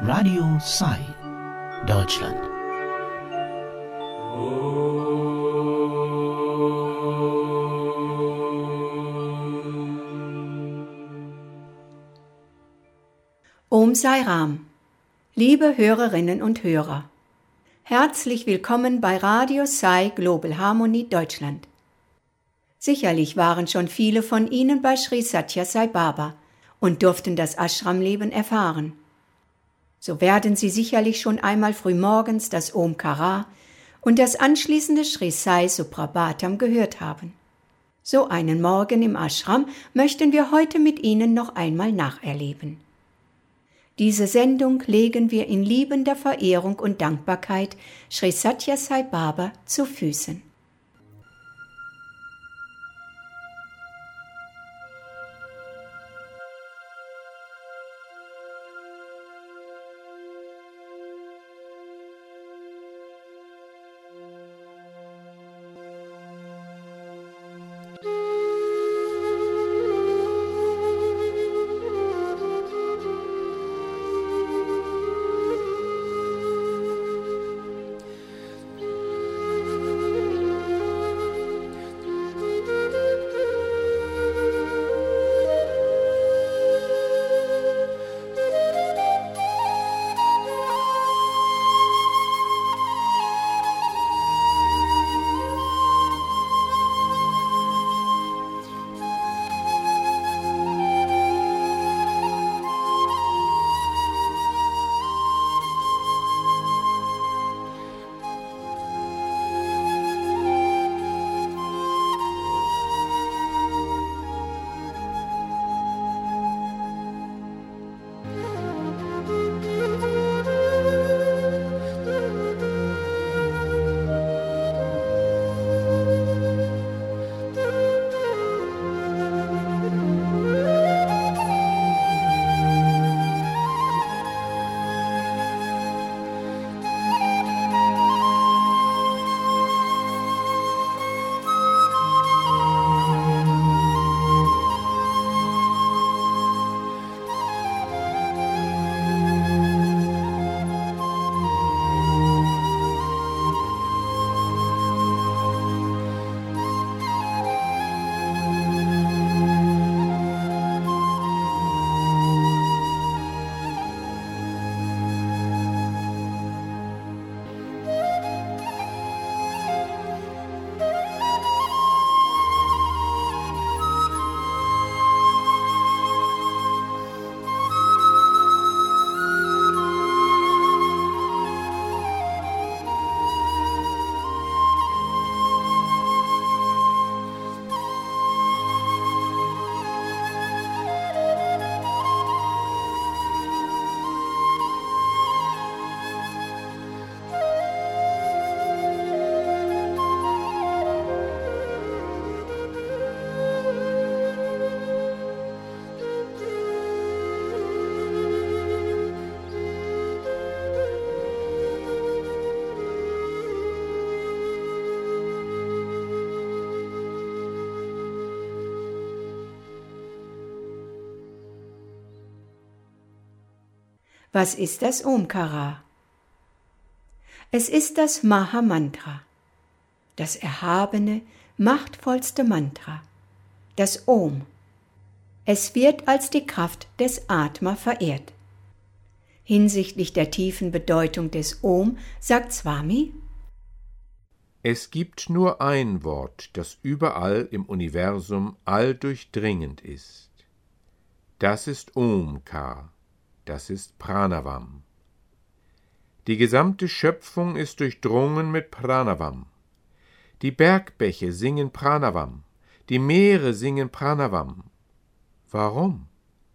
Radio Sai, Deutschland. Om Sai Ram. Liebe Hörerinnen und Hörer, herzlich willkommen bei Radio Sai Global Harmony Deutschland. Sicherlich waren schon viele von Ihnen bei Sri Sathya Sai Baba und durften das Ashram-Leben erfahren. So werden Sie sicherlich schon einmal frühmorgens das Omkara und das anschließende Sri Sai Suprabhatam gehört haben. So einen Morgen im Ashram möchten wir heute mit Ihnen noch einmal nacherleben. Diese Sendung legen wir in liebender Verehrung und Dankbarkeit Sri Sathya Sai Baba zu Füßen. Was ist das Omkara? Es ist das Maha-Mantra, das erhabene, machtvollste Mantra, das Om. Es wird als die Kraft des Atma verehrt. Hinsichtlich der tiefen Bedeutung des Om sagt Swami: Es gibt nur ein Wort, das überall im Universum alldurchdringend ist. Das ist Omkar. Das ist Pranavam. Die gesamte Schöpfung ist durchdrungen mit Pranavam. Die Bergbäche singen Pranavam, die Meere singen Pranavam. Warum?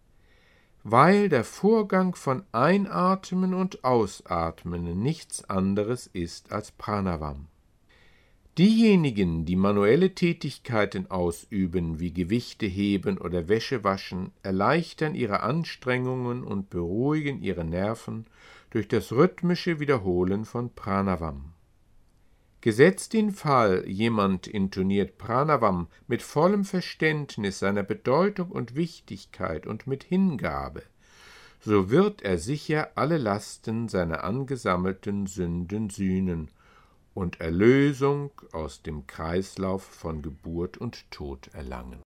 Weil der Vorgang von Einatmen und Ausatmen nichts anderes ist als Pranavam. Diejenigen, die manuelle Tätigkeiten ausüben, wie Gewichte heben oder Wäsche waschen, erleichtern ihre Anstrengungen und beruhigen ihre Nerven durch das rhythmische Wiederholen von Pranavam. Gesetzt den Fall, jemand intoniert Pranavam mit vollem Verständnis seiner Bedeutung und Wichtigkeit und mit Hingabe, so wird er sicher alle Lasten seiner angesammelten Sünden sühnen und Erlösung aus dem Kreislauf von Geburt und Tod erlangen.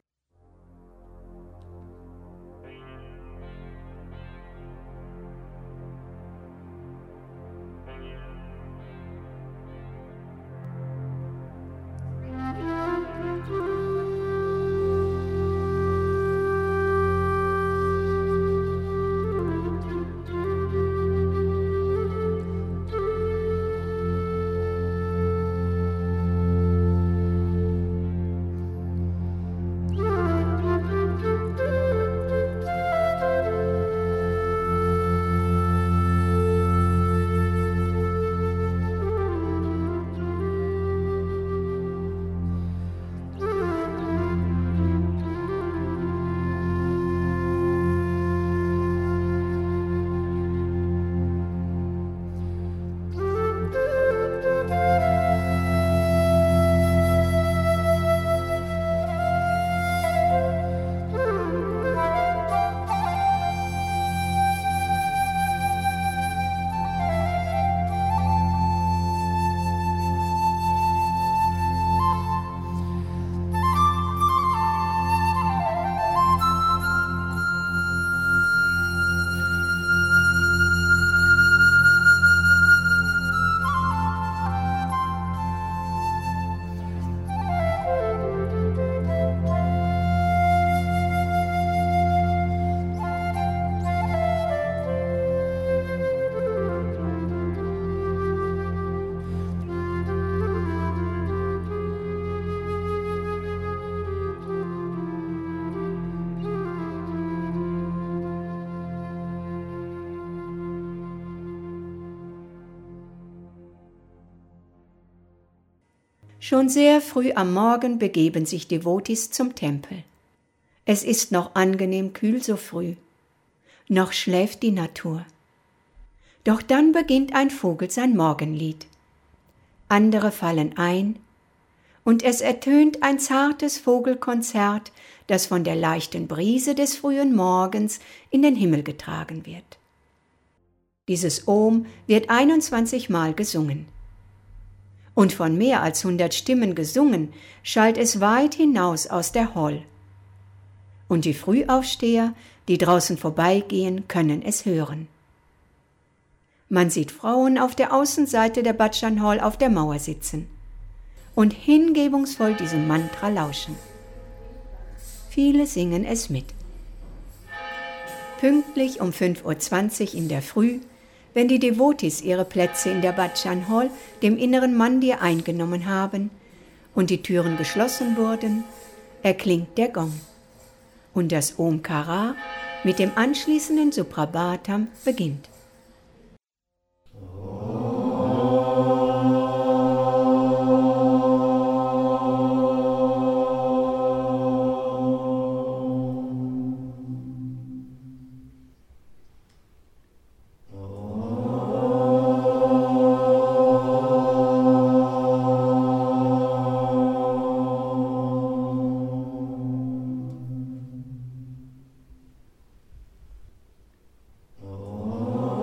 Schon sehr früh am Morgen begeben sich Devotis zum Tempel. Es ist noch angenehm kühl so früh. Noch schläft die Natur. Doch dann beginnt ein Vogel sein Morgenlied. Andere fallen ein, und es ertönt ein zartes Vogelkonzert, das von der leichten Brise des frühen Morgens in den Himmel getragen wird. Dieses Om wird 21 Mal gesungen. Und von mehr als 100 Stimmen gesungen, schallt es weit hinaus aus der Hall. Und die Frühaufsteher, die draußen vorbeigehen, können es hören. Man sieht Frauen auf der Außenseite der Bhajan Hall auf der Mauer sitzen und hingebungsvoll diesem Mantra lauschen. Viele singen es mit. Pünktlich um 5:20 Uhr in der Früh, wenn die Devotis ihre Plätze in der Bhajan Hall, dem inneren Mandir, eingenommen haben und die Türen geschlossen wurden, erklingt der Gong und das Omkara mit dem anschließenden Suprabhatam beginnt. Oh.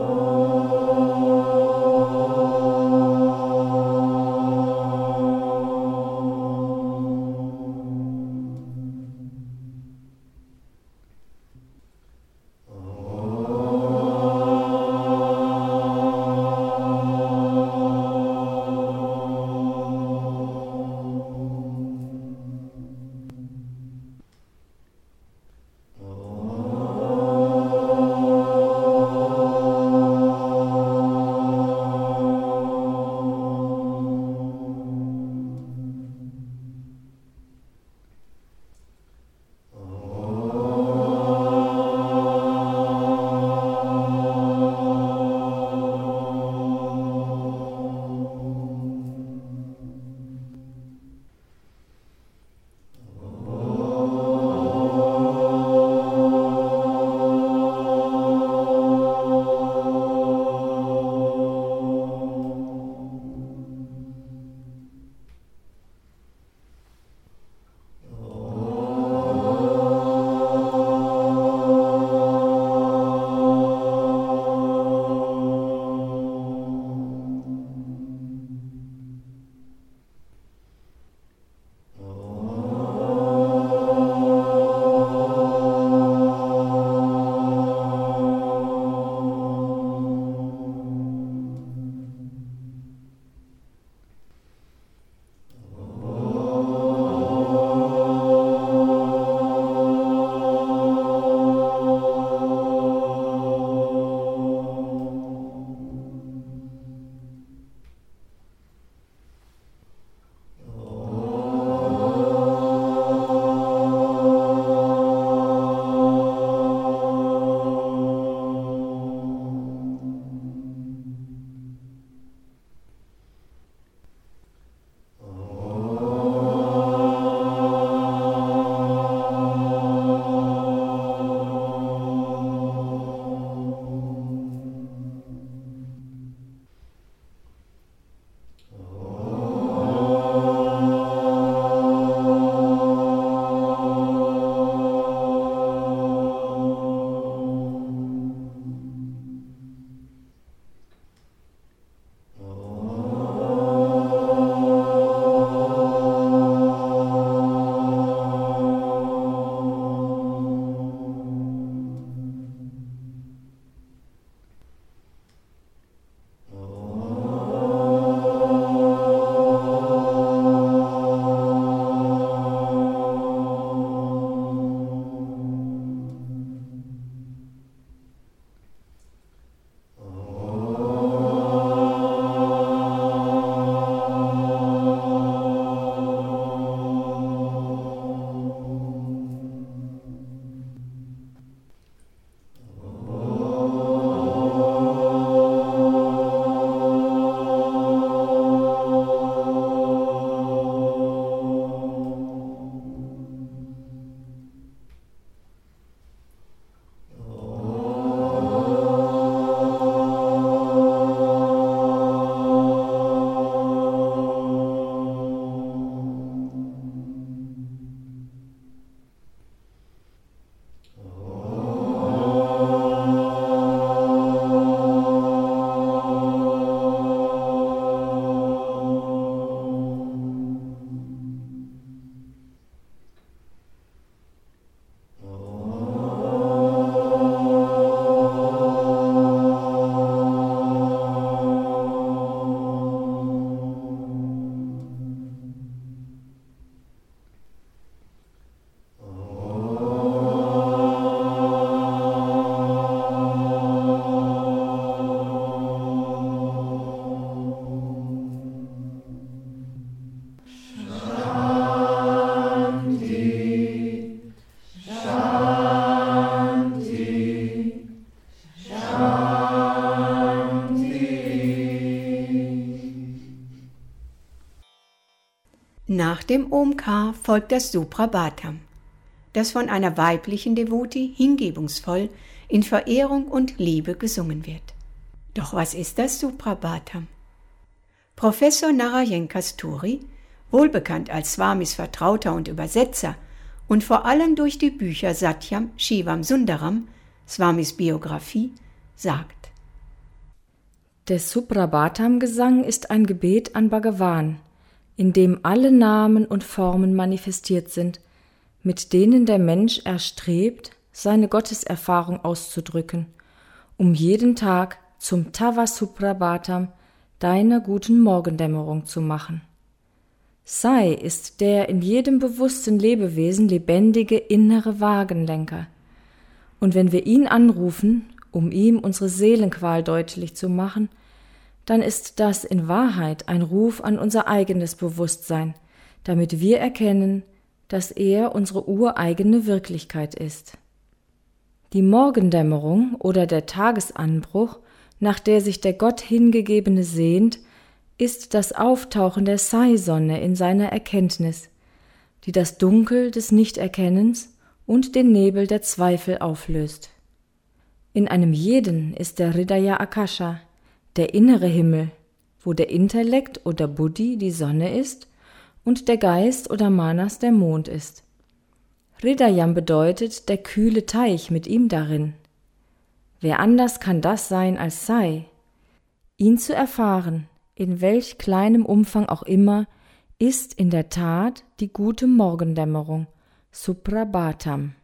Nach dem Omkar folgt das Suprabhatam, das von einer weiblichen Devoti hingebungsvoll in Verehrung und Liebe gesungen wird. Doch was ist das Suprabhatam? Professor Narayan Kasturi, wohlbekannt als Swamis Vertrauter und Übersetzer und vor allem durch die Bücher Satyam Shivam Sundaram, Swamis Biografie, sagt: Der Suprabhatam-Gesang ist ein Gebet an Bhagavan, in dem alle Namen und Formen manifestiert sind, mit denen der Mensch erstrebt, seine Gotteserfahrung auszudrücken, um jeden Tag zum Tava Suprabhatam, deiner guten Morgendämmerung zu machen. Sai ist der in jedem bewussten Lebewesen lebendige innere Wagenlenker. Und wenn wir ihn anrufen, um ihm unsere Seelenqual deutlich zu machen, dann ist das in Wahrheit ein Ruf an unser eigenes Bewusstsein, damit wir erkennen, dass er unsere ureigene Wirklichkeit ist. Die Morgendämmerung oder der Tagesanbruch, nach der sich der Gott Hingegebene sehnt, ist das Auftauchen der Sai-Sonne in seiner Erkenntnis, die das Dunkel des Nichterkennens und den Nebel der Zweifel auflöst. In einem jeden ist der Hridaya Akasha, der innere Himmel, wo der Intellekt oder Buddhi die Sonne ist und der Geist oder Manas der Mond ist. Hridayam bedeutet der kühle Teich mit ihm darin. Wer anders kann das sein als Sai? Ihn zu erfahren, in welch kleinem Umfang auch immer, ist in der Tat die gute Morgendämmerung, Suprabhatam.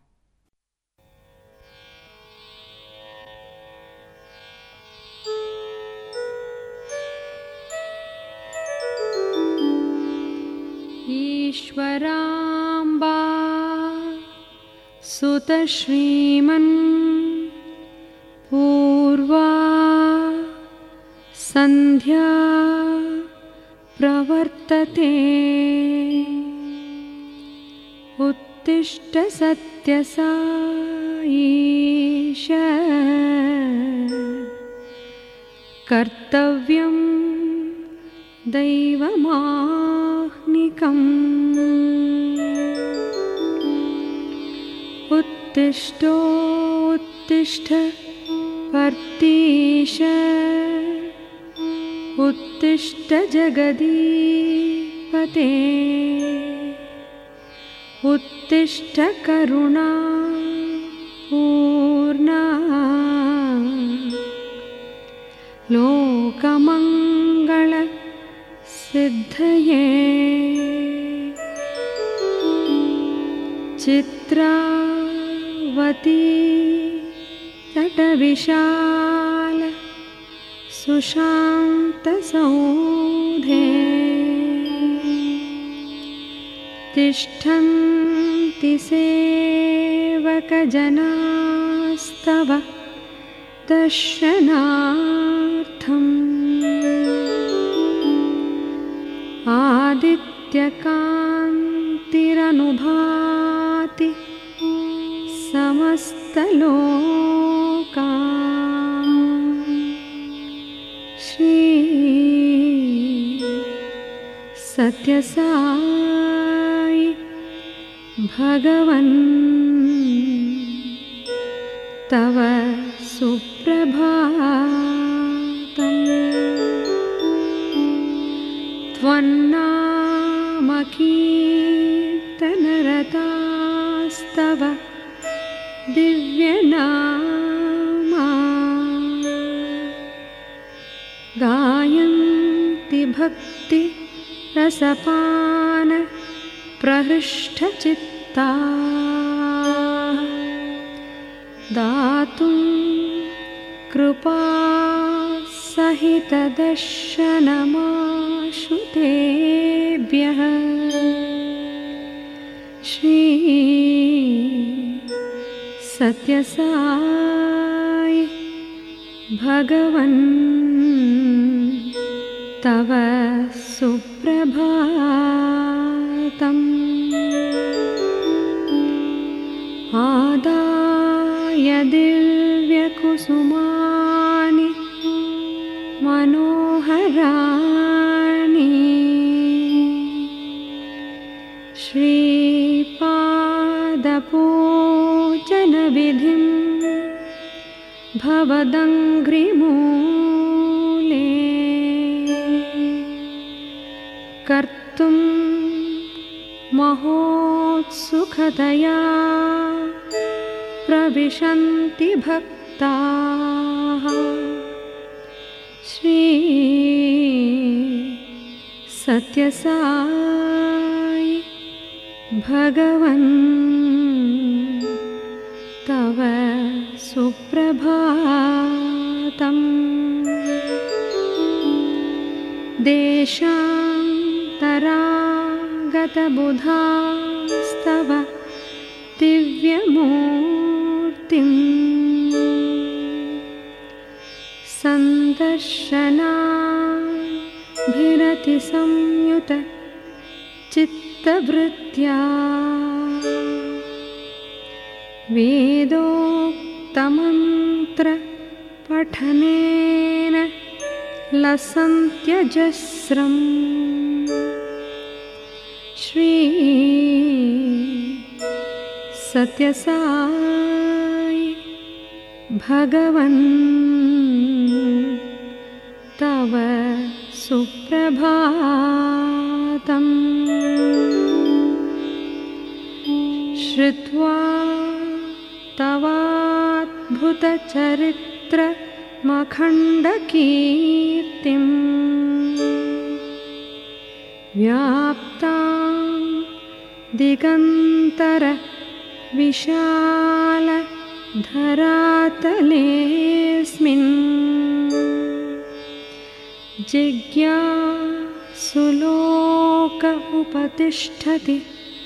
Ishvaramba Sutta Shriman Purva Sandhya Pravartate Uttishta Satya Saisha Kartavyam Daivamahnikam Uttishto Uttishta Partisha Uttishta Jagadipate Uttishta Karuna Purna Lokamangala Siddhaye Chitravati Tatavishala Sushanta Saudhe Tishtanti Sevaka Janastava Darshanartham Aditya Kantiranubhati Samastaloka Shri Satya Sai Bhagavan Tava Suprabhatam Tvannama Kirtanaratāstava Divyanama Gayanti Bhakti Rasapana Prahishta Chitta Datum Krupa Sahita Darshanamashutebhyah Shri Satya Sai Bhagavan Tava Suprabhatam Adaya Divya Kusumani Manoharani पादपूजनविधिं भवदङ्घ्रिमूले कर्तुं महोत्सुकतया प्रविशन्ति भक्ताः। श्री सत्यसाई भगवन् तव सुप्रभातम्। देशान्तरागतबुधास्तव दिव्यमूर्तिम् सन्दर्शनाभिरतिसंयुत चित्तवृत्त्या वेदोक्तमन्त्रपठनेन लसन्त्यजस्रम्। श्री सत्यसाई भगवन् तव सुप्रभातम्। श्रुत्वा तवाद्भुतचरित्रमखण्डकीर्तिम् व्याप्तां दिगन्तरविशालधरातलेऽस्मिन् जिज्ञासुलोक उपतिष्ठति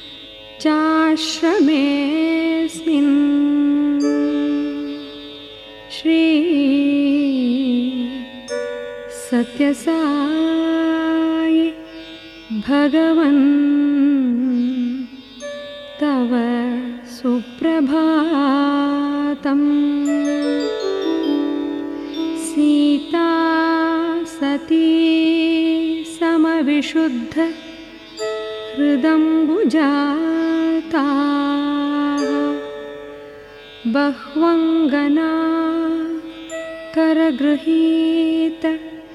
चाश्रमेऽस्मिन्। श्री सत्यसाई भगवन् तव सुप्रभातम्। सीता सती समविशुद्ध हृदम्बुजाता बह्वङ्गना करगृहीत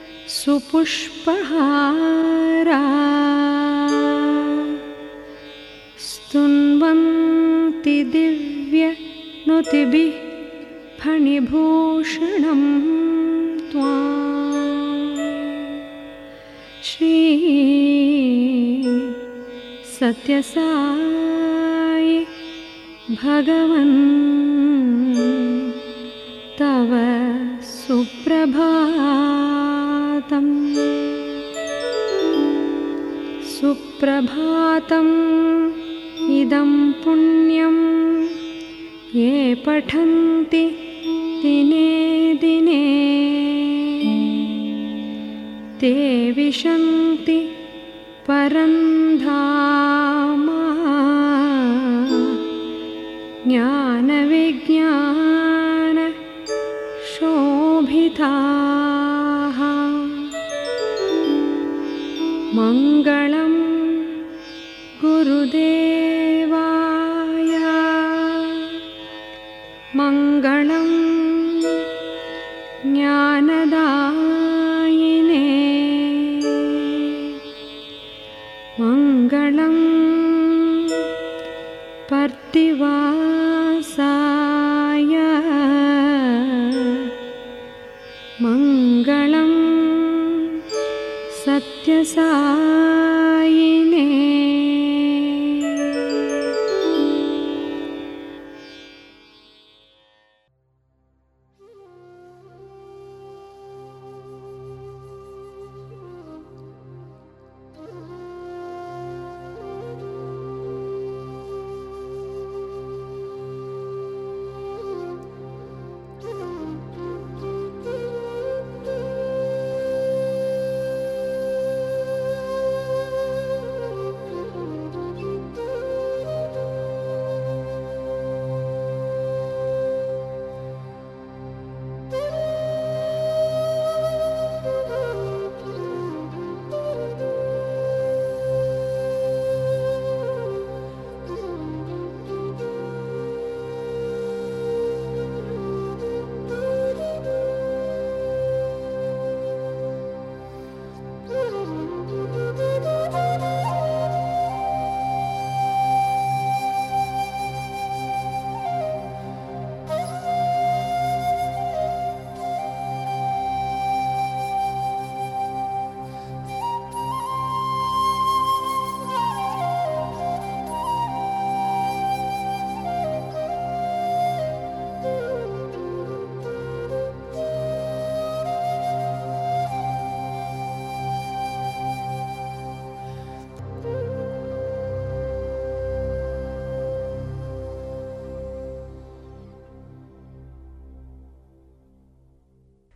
सुपुष्पहारा स्तुन्वन्ति दिव्यनुतिभिः फणिभूषणं त्वाम्। श्री सत्यसाई भगवन् तव सुप्रभातम्। सुप्रभातम् इदं पुण्यं ये पठन्ति दिने दिने ते विशन्ति परन्धाम ज्ञानविज्ञान शोभिताः। मङ्गलं गुरुदेवाय मङ्गलं ज्ञानदायिने मङ्गलं पर्तिवासाय मङ्गलं सत्यसायिने।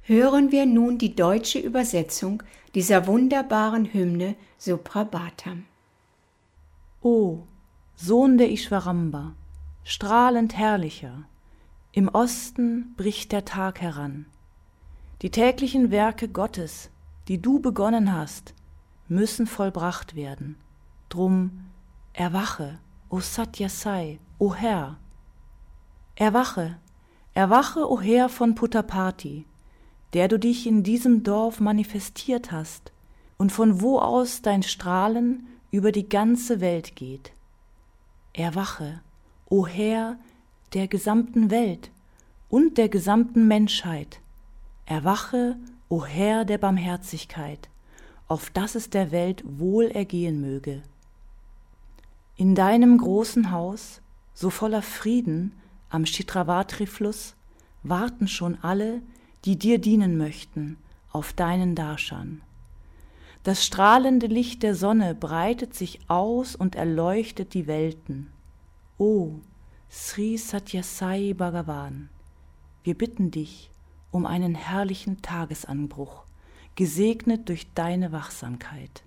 hören wir nun die deutsche Übersetzung dieser wunderbaren Hymne Suprabhatam. O, Sohn der Ishvaramba, strahlend herrlicher, im Osten bricht der Tag heran. Die täglichen Werke Gottes, die du begonnen hast, müssen vollbracht werden. Drum erwache, o Satya Sai, o Herr. Erwache, erwache, o Herr von Puttapati, der du dich in diesem Dorf manifestiert hast und von wo aus dein Strahlen über die ganze Welt geht. Erwache, o Herr der gesamten Welt und der gesamten Menschheit. Erwache, o Herr der Barmherzigkeit, auf dass es der Welt wohl ergehen möge. In deinem großen Haus, so voller Frieden am Chitravatri-Fluss, warten schon alle, die dir dienen möchten, auf deinen Darshan. Das strahlende Licht der Sonne breitet sich aus und erleuchtet die Welten. O Sri Satya Sai Bhagavan, wir bitten dich um einen herrlichen Tagesanbruch, gesegnet durch deine Wachsamkeit.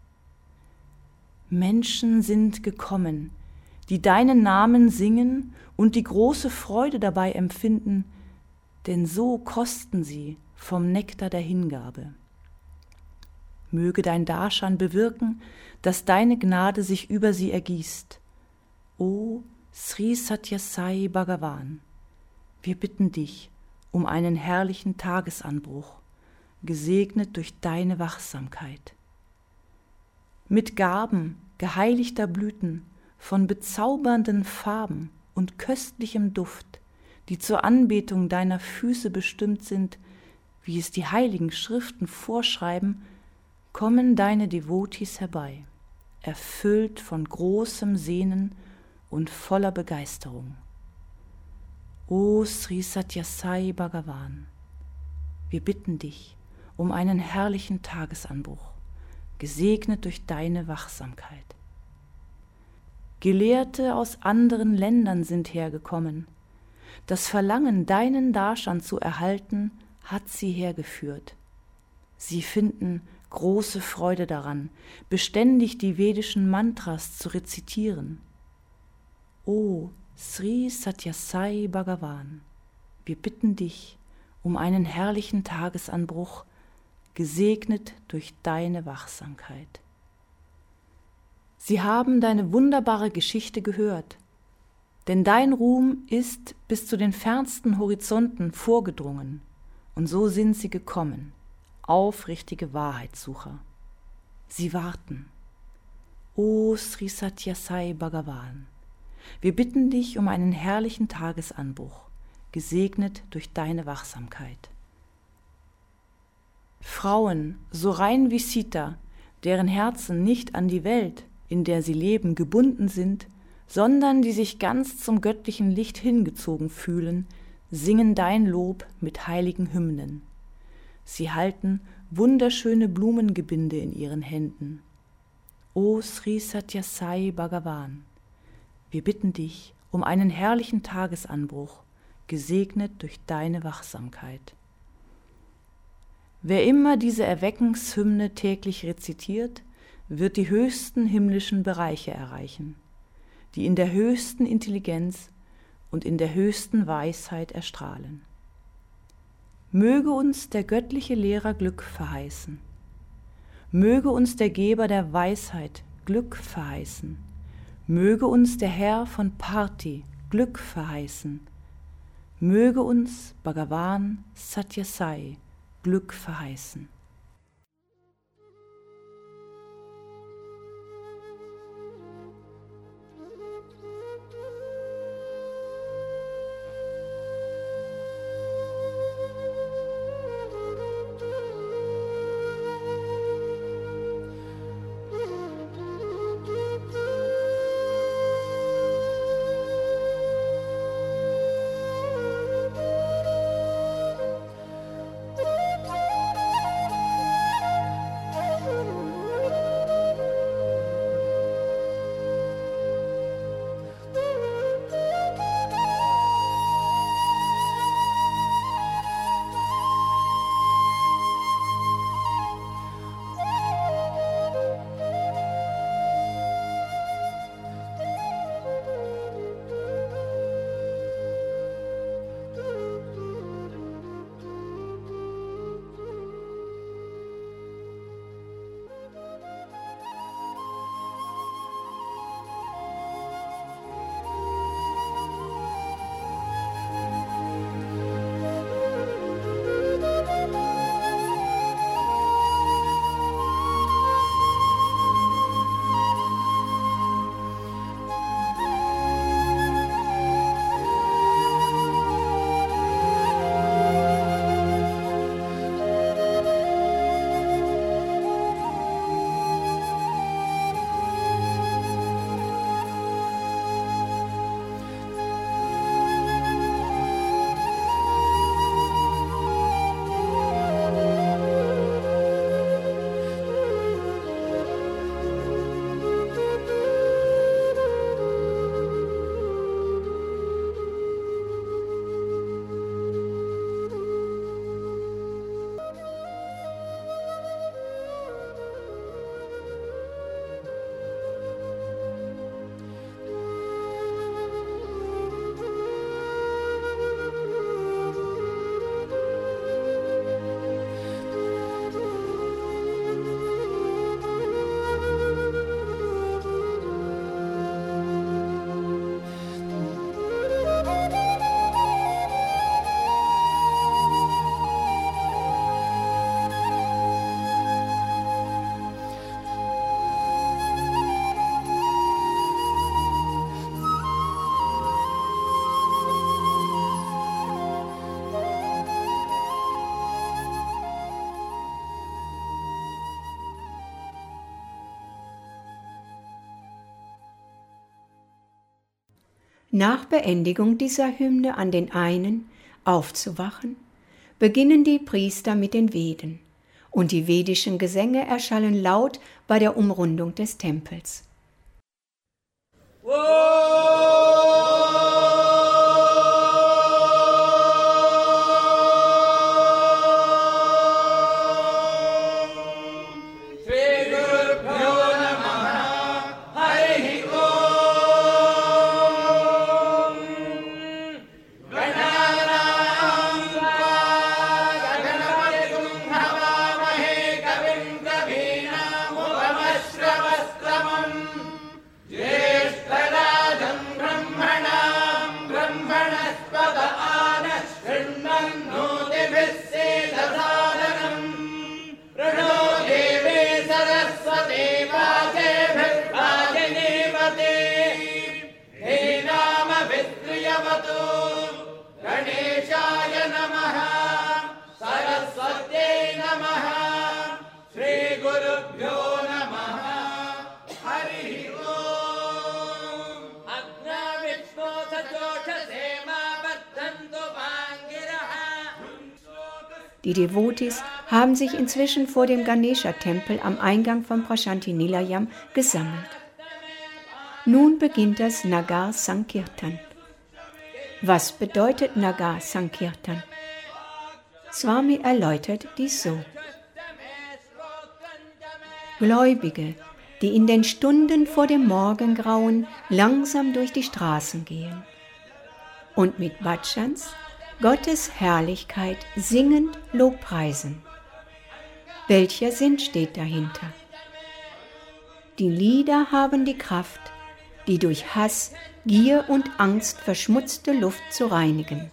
Menschen sind gekommen, die deinen Namen singen und die große Freude dabei empfinden, denn so kosten sie vom Nektar der Hingabe. Möge dein Darshan bewirken, dass deine Gnade sich über sie ergießt. O Sri Satya Sai Bhagavan, wir bitten dich um einen herrlichen Tagesanbruch, gesegnet durch deine Wachsamkeit. Mit Gaben geheiligter Blüten, von bezaubernden Farben und köstlichem Duft, die zur Anbetung deiner Füße bestimmt sind, wie es die heiligen Schriften vorschreiben, kommen deine Devotis herbei, erfüllt von großem Sehnen und voller Begeisterung. O Sri Satya Sai Bhagavan, wir bitten dich um einen herrlichen Tagesanbruch, gesegnet durch deine Wachsamkeit. Gelehrte aus anderen Ländern sind hergekommen. Das Verlangen, deinen Darshan zu erhalten, hat sie hergeführt. Sie finden große Freude daran, beständig die vedischen Mantras zu rezitieren. O Sri Satya Sai Bhagavan, wir bitten dich um einen herrlichen Tagesanbruch, gesegnet durch deine Wachsamkeit. Sie haben deine wunderbare Geschichte gehört, denn dein Ruhm ist bis zu den fernsten Horizonten vorgedrungen, und so sind sie gekommen, aufrichtige Wahrheitssucher. Sie warten. O Sri Satya Sai Bhagavan, wir bitten dich um einen herrlichen Tagesanbruch, gesegnet durch deine Wachsamkeit. Frauen, so rein wie Sita, deren Herzen nicht an die Welt, in der sie leben, gebunden sind, sondern die sich ganz zum göttlichen Licht hingezogen fühlen, singen dein Lob mit heiligen Hymnen. Sie halten wunderschöne Blumengebinde in ihren Händen. O Sri Satya Sai Bhagavan, wir bitten dich um einen herrlichen Tagesanbruch, gesegnet durch deine Wachsamkeit. Wer immer diese Erweckungshymne täglich rezitiert, wird die höchsten himmlischen Bereiche erreichen, die in der höchsten Intelligenz und in der höchsten Weisheit erstrahlen. Möge uns der göttliche Lehrer Glück verheißen. Möge uns der Geber der Weisheit Glück verheißen. Möge uns der Herr von Parthi Glück verheißen. Möge uns Bhagavan Satya Sai Glück verheißen. Nach Beendigung dieser Hymne an den einen, aufzuwachen, beginnen die Priester mit den Veden, und die vedischen Gesänge erschallen laut bei der Umrundung des Tempels. Die Devotis haben sich inzwischen vor dem Ganesha-Tempel am Eingang von Prashanthi Nilayam gesammelt. Nun beginnt das Nagar Sankirtan. Was bedeutet Nagar Sankirtan? Swami erläutert dies so. Gläubige, die in den Stunden vor dem Morgengrauen langsam durch die Straßen gehen und mit Bhajans Gottes Herrlichkeit singend Lobpreisen. Welcher Sinn steht dahinter? Die Lieder haben die Kraft, die durch Hass, Gier und Angst verschmutzte Luft zu reinigen.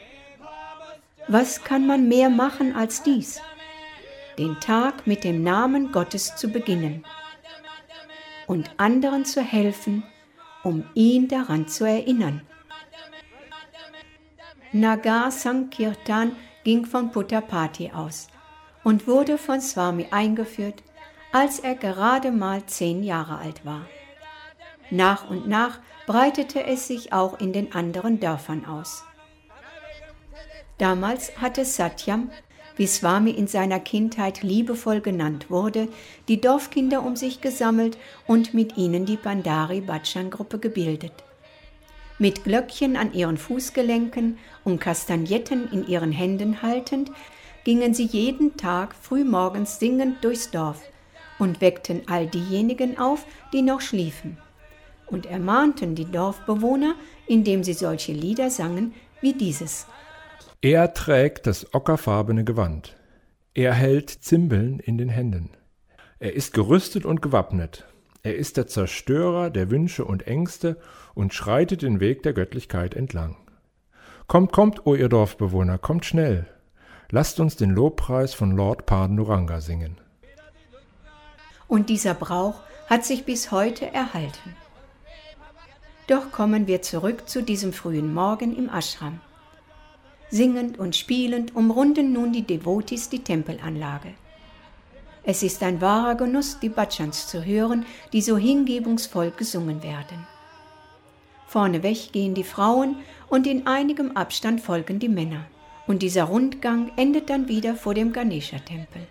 Was kann man mehr machen als dies? Den Tag mit dem Namen Gottes zu beginnen und anderen zu helfen, um ihn daran zu erinnern. Nagar Sankirtan ging von Puttapati aus und wurde von Swami eingeführt, als er gerade mal 10 Jahre alt war. Nach und nach breitete es sich auch in den anderen Dörfern aus. Damals hatte Satyam, wie Swami in seiner Kindheit liebevoll genannt wurde, die Dorfkinder um sich gesammelt und mit ihnen die Bandari Bhajan-Gruppe gebildet. Mit Glöckchen an ihren Fußgelenken und Kastagnetten in ihren Händen haltend, gingen sie jeden Tag frühmorgens singend durchs Dorf und weckten all diejenigen auf, die noch schliefen, und ermahnten die Dorfbewohner, indem sie solche Lieder sangen wie dieses. Er trägt das ockerfarbene Gewand. Er hält Zimbeln in den Händen. Er ist gerüstet und gewappnet. Er ist der Zerstörer der Wünsche und Ängste und schreitet den Weg der Göttlichkeit entlang. Kommt, kommt, o ihr Dorfbewohner, kommt schnell. Lasst uns den Lobpreis von Lord Panduranga singen. Und dieser Brauch hat sich bis heute erhalten. Doch kommen wir zurück zu diesem frühen Morgen im Ashram. Singend und spielend umrunden nun die Devotis die Tempelanlage. Es ist ein wahrer Genuss, die Bhajans zu hören, die so hingebungsvoll gesungen werden. Vorneweg gehen die Frauen und in einigem Abstand folgen die Männer. Und dieser Rundgang endet dann wieder vor dem Ganesha-Tempel.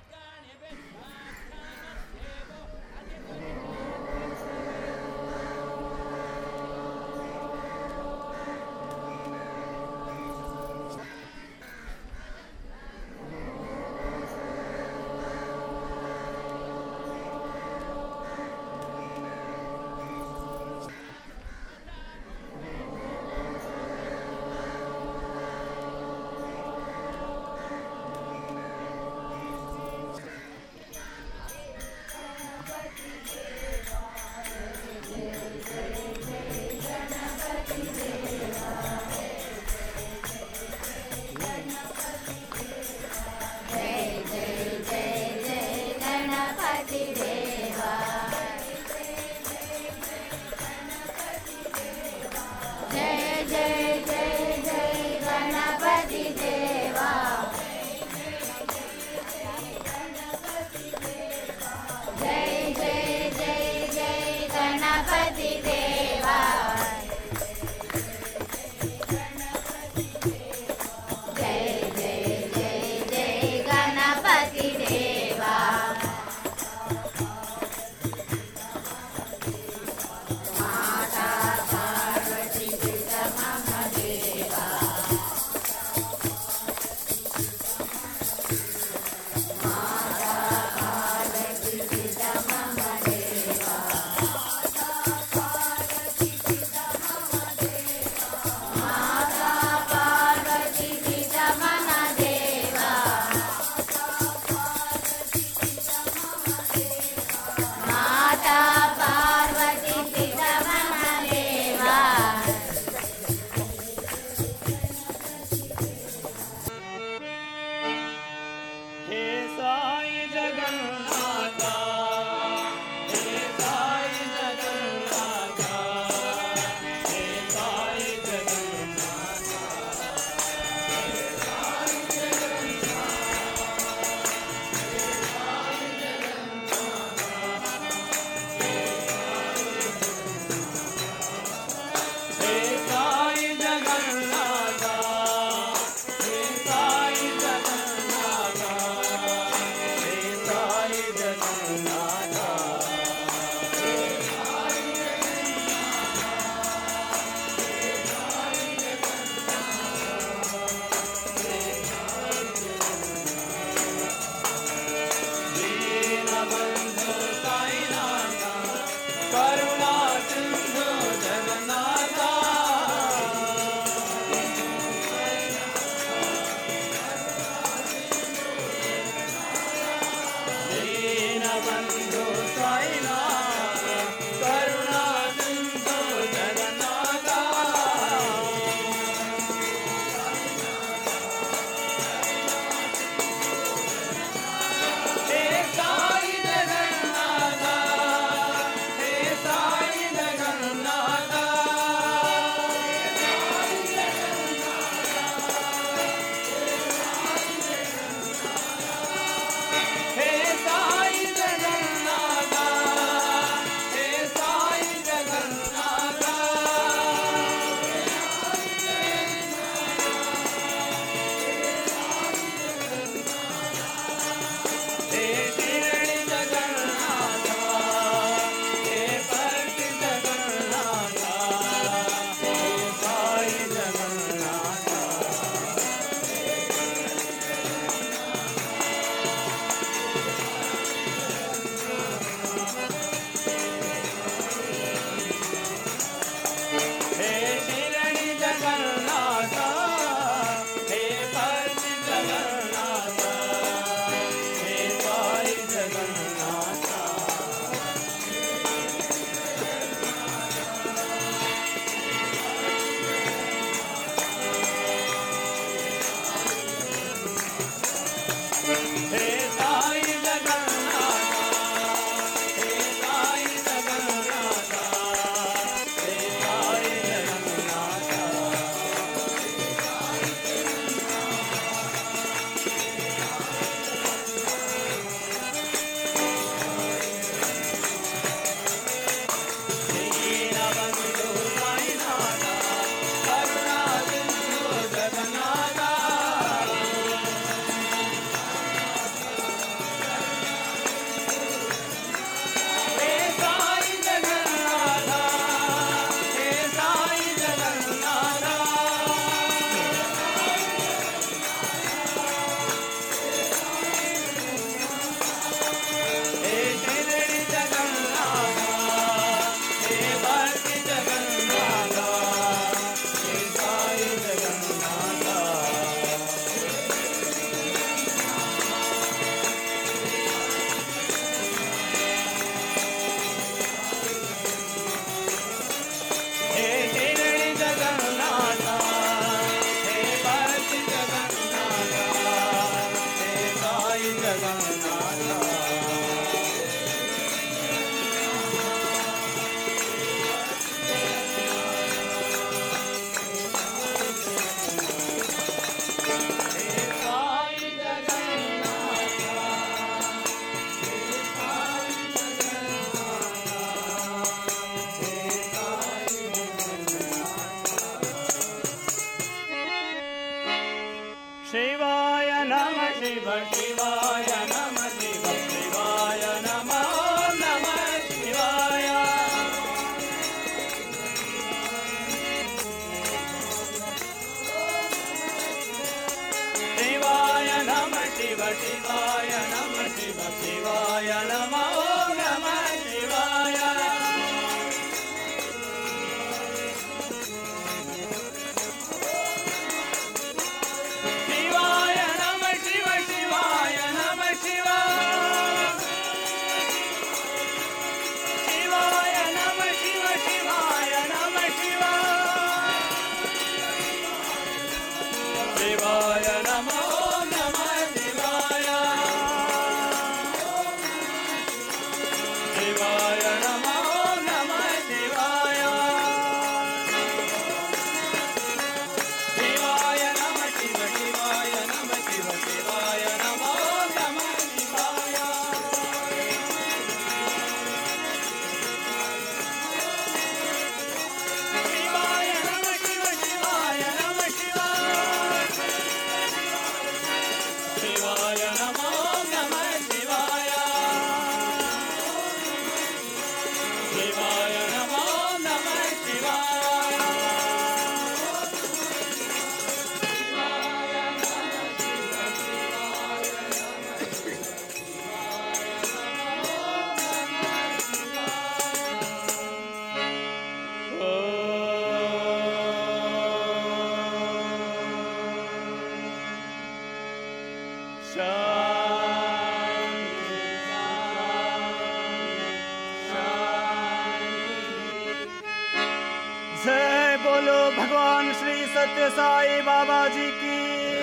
जय बोलो भगवान श्री सत्य साई बाबा जी की।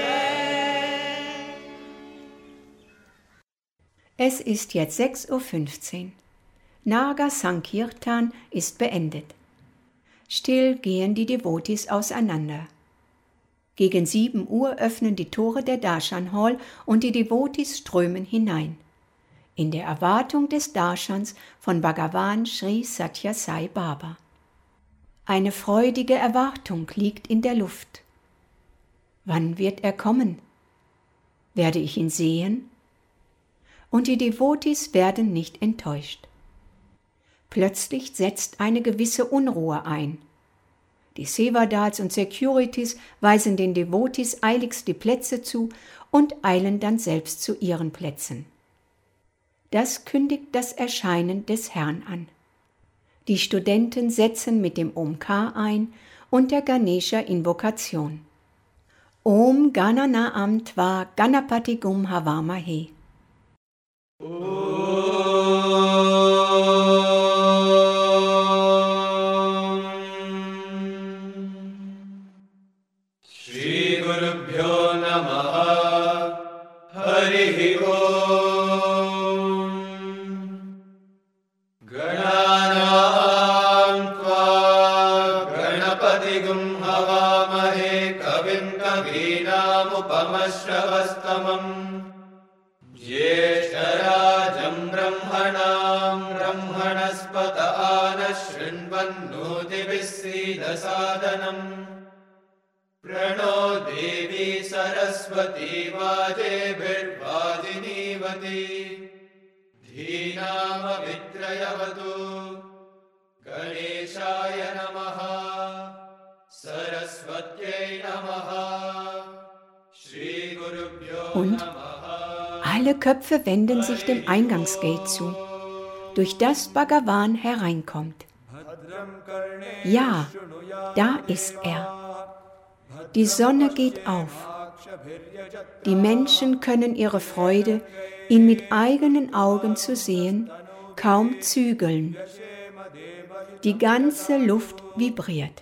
Es ist jetzt 6:15 Uhr. Naga Sankirtan ist beendet. Still gehen die Devotis auseinander. Gegen 7 Uhr öffnen die Tore der Darshan Hall und die Devotis strömen hinein, in der Erwartung des Darshans von Bhagavan Sri Satya Sai Baba. Eine freudige Erwartung liegt in der Luft. Wann wird er kommen? Werde ich ihn sehen? Und die Devotis werden nicht enttäuscht. Plötzlich setzt eine gewisse Unruhe ein. Die Sevadals und Securities weisen den Devotis eiligst die Plätze zu und eilen dann selbst zu ihren Plätzen. Das kündigt das Erscheinen des Herrn an. Die Studenten setzen mit dem Omkar ein und der Ganesha-Invokation. Om Gananaam Tva Ganapati Gum Havamahe. Shri Gurubhyo Namaha Harihi Om Gananam Tva Ganapati Gum Havamahe Kavim Kavinam Upamashravastamam Jeshtarajam Brahmanam Brahmanaspata Anashrinvannodivissida Prano Devi Saraswati Vajebhirvajinivati Dhinama Vitrayavatu Ganeshaya Namaha Saraswatyai Namaha Shri Gurubhyo Namaha. Alle Köpfe wenden sich dem Eingangsgate zu, durch das Bhagavan hereinkommt. Ja, da ist er. Die Sonne geht auf. Die Menschen können ihre Freude, ihn mit eigenen Augen zu sehen, kaum zügeln. Die ganze Luft vibriert.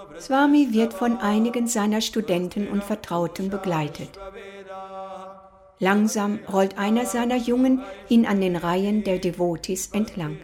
Swami wird von einigen seiner Studenten und Vertrauten begleitet. Langsam rollt einer seiner Jungen ihn an den Reihen der Devotis entlang.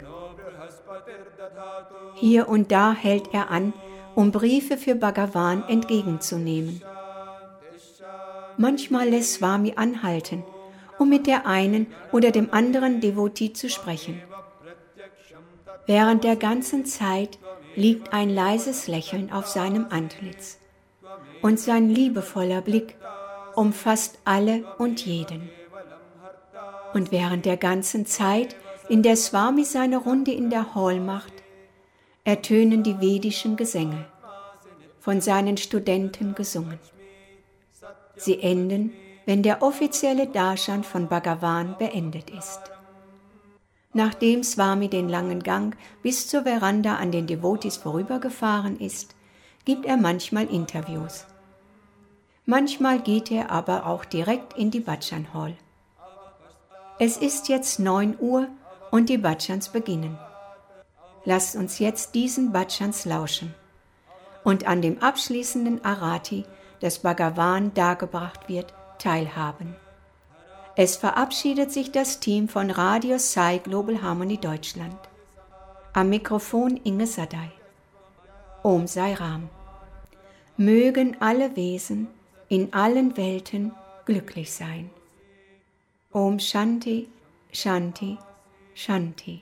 Hier und da hält er an, um Briefe für Bhagavan entgegenzunehmen. Manchmal lässt Swami anhalten, um mit der einen oder dem anderen Devotee zu sprechen. Während der ganzen Zeit liegt ein leises Lächeln auf seinem Antlitz und sein liebevoller Blick umfasst alle und jeden. Und während der ganzen Zeit, in der Swami seine Runde in der Hall macht, ertönen die vedischen Gesänge, von seinen Studenten gesungen. Sie enden, wenn der offizielle Darshan von Bhagavan beendet ist. Nachdem Swami den langen Gang bis zur Veranda an den Devotis vorübergefahren ist, gibt er manchmal Interviews. Manchmal geht er aber auch direkt in die Bhajan Hall. Es ist jetzt 9 Uhr und die Bhajans beginnen. Lasst uns jetzt diesen Bhajans lauschen und an dem abschließenden Arati, das Bhagavan dargebracht wird, teilhaben. Es verabschiedet sich das Team von Radio Sai Global Harmony Deutschland. Am Mikrofon Inge Sadai. Om Sai Ram. Mögen alle Wesen in allen Welten glücklich sein. Om Shanti, Shanti, Shanti.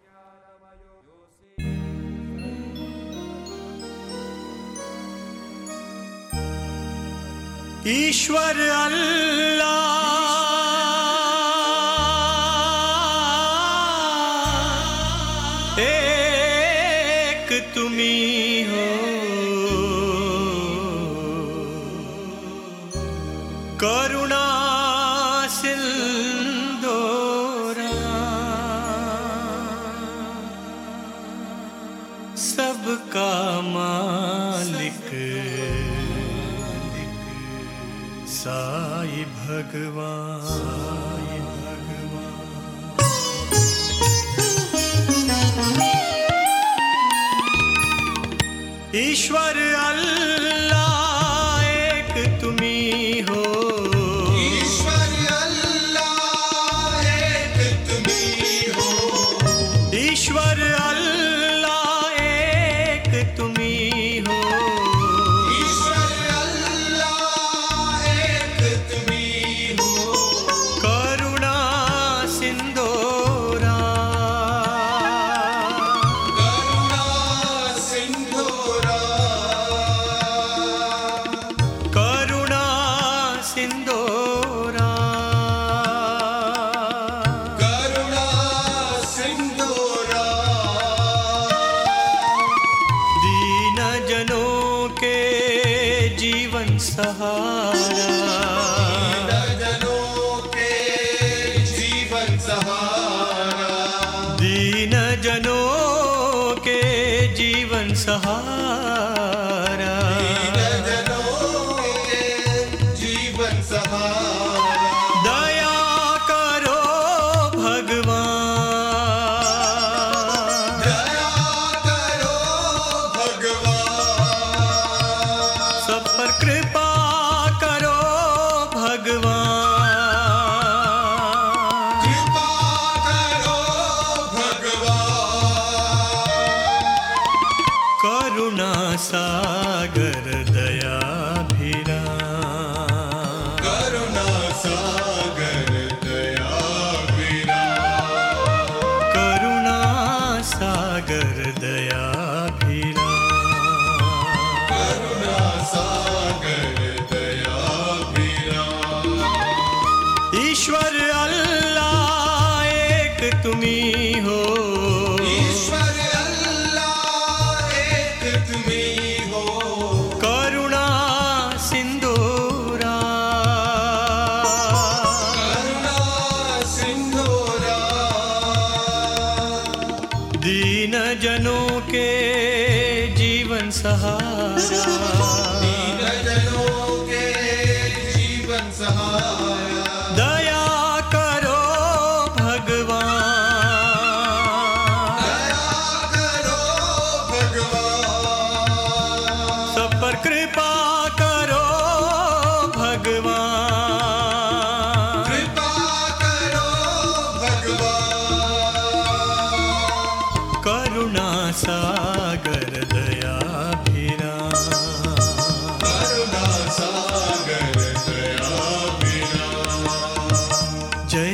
ईश्वर अल्लाह एक तुम्ही हो, करुणा सिंधोरा सबका मालिक साई भगवान। ईश्वर अल्लाह एक तुम्ही हो, ईश्वर अल्लाह एक तुम्ही हो, ईश्वर अल्लाह एक तुम्ही हो, ईश्वर अल्लाह एक तुम्ही हो, करुणा सिंधोरा करुणा सिंधोरा, करुणा सिंधोरा, करुणा सिंधोरा, दीन जनों के जीवन सहारा, जनों के जीवन सहारा, दीन जनों के जीवन सहारा, जनों के जीवन सहारा, दया करो भगवान, दया करो भगवान, सब पर कृपा करो भगवान, कृपा करो भगवान, करुणा सागर दया भीरा, करुणा सागर दया विरा, करुणा सागर दया भीरा, करुणा सागर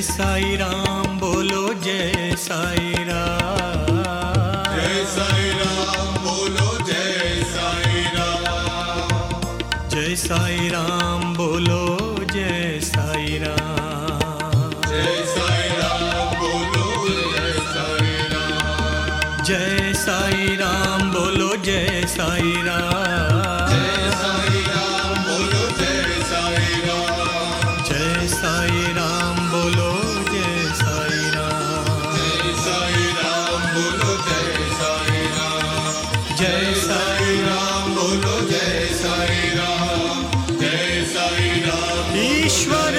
साई राम बोलो जय साई राम। जय साई राम बोलो जय साई राम। जय साई राम बोलो जय साई राम। जय साई राम बोलो जय साई राम। जय साई राम बोलो जय साई राम। जय साई राम बोलो जय साई राम। जय साई राम बोलो जय साई राम। जय साई राम बोलो जय साई राम। जय साई राम बोलो जय साई राम। जय साई राम ईश्वर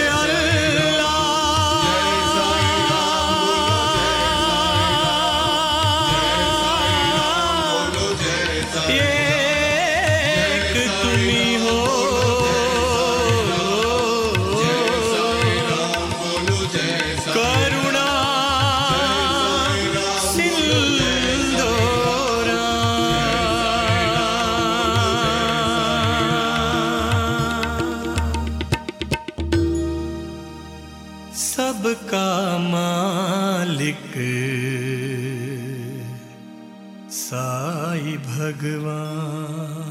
सबका मालिक साई भगवान।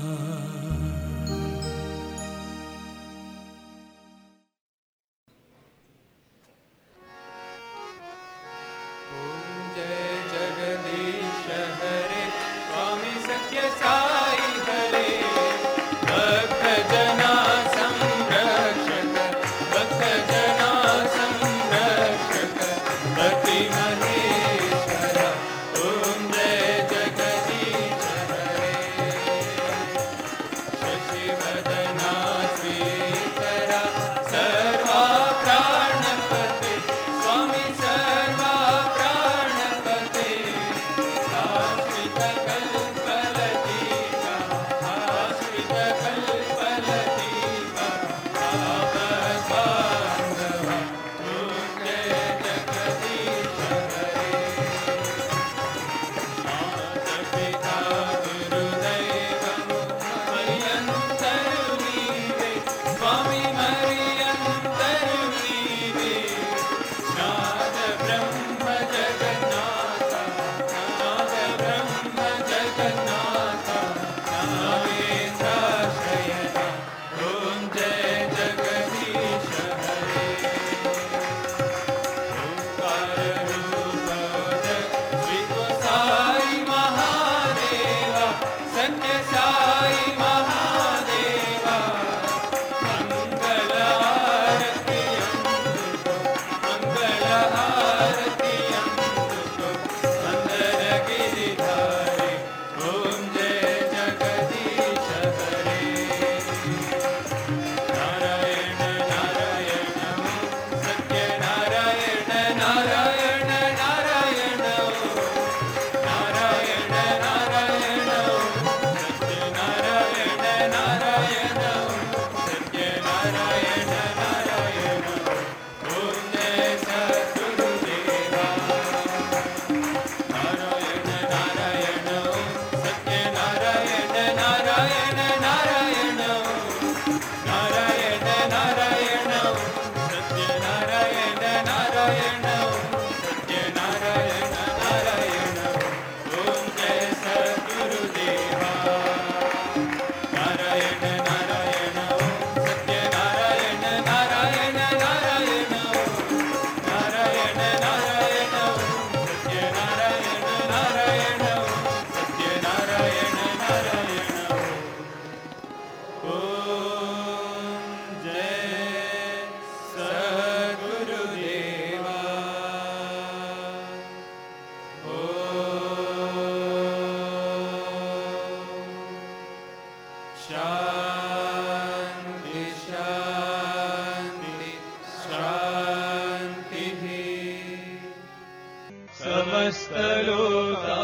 समस्तलोका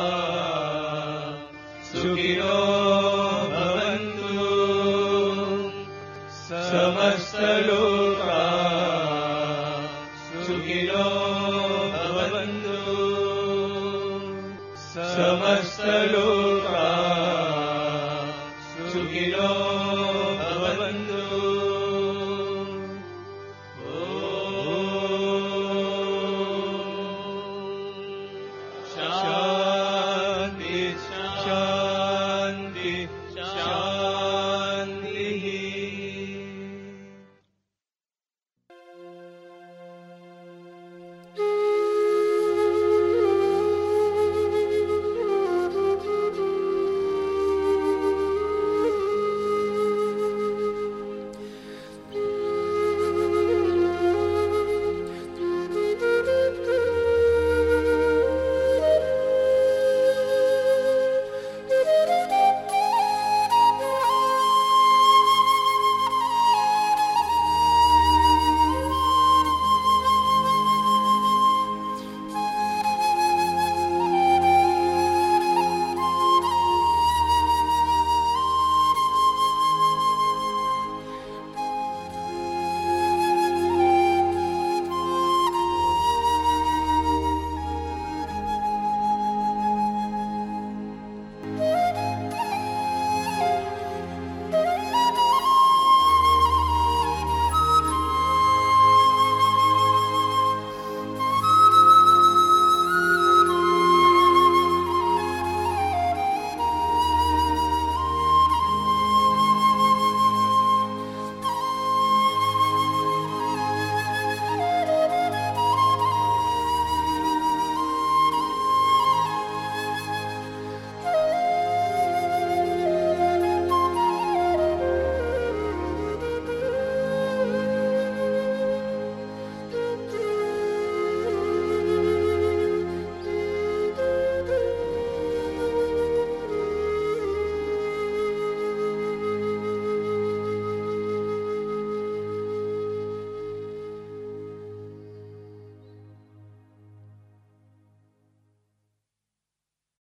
सुखिनो भवन्तु। समस्तलोका